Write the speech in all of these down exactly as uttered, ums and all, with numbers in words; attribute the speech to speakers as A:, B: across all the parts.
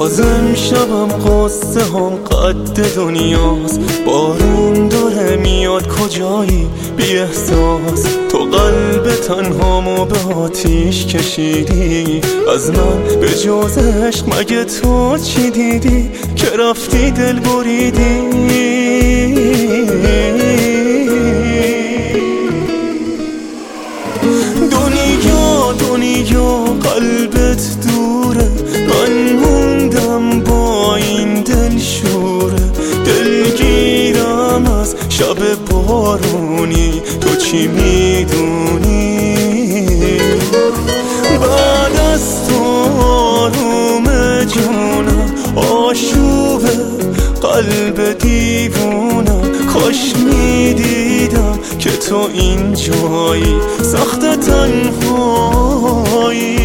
A: بازم شبم قصه هم قد دنیاست. بارون داره میاد کجایی بی احساس، تو قلب تنهامو به آتیش کشیدی. از من به جز عشق مگه تو چی دیدی که رفتی دل بریدی؟ دنیا دنیا قلبت دوره، من موندم با این دل شوره. دلگیرم از شب بارونی، تو چی میدونی؟ بعد از تو آروم جونم آشوبه قلب دیوونم. کاش میدیدم که تو اینجایی سخت تنهایی.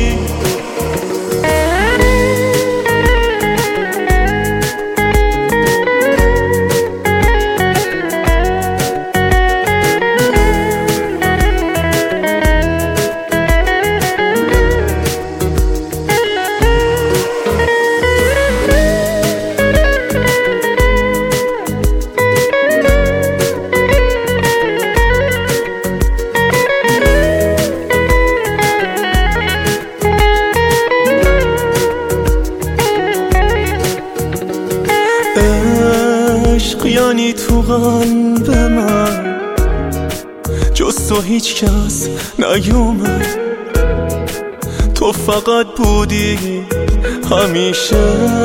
A: عشق یعنی تو قلب من جز تو هیچ کس نیومد. تو فقط بودی همیشه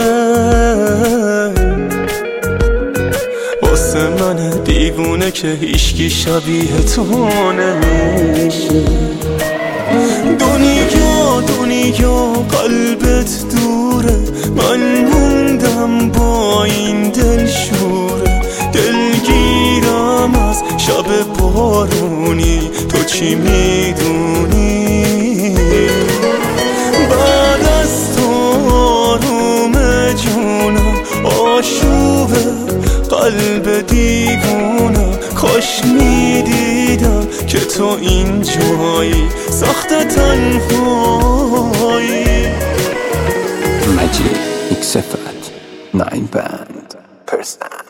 A: واسه من دیوونه که هیچکی شبیه تو نمیشه. دنیا دنیا قلبت دوره، من موندم با این دل شوره. دلگیرم از شب بارونی، تو چی میدونی؟ بعد از تو آروم جونم آشوبه قلب دیوونم. کاش میدیدم که تو اینجایی سخت تنهایی.
B: مجید ایکس افت ناین بند پرسن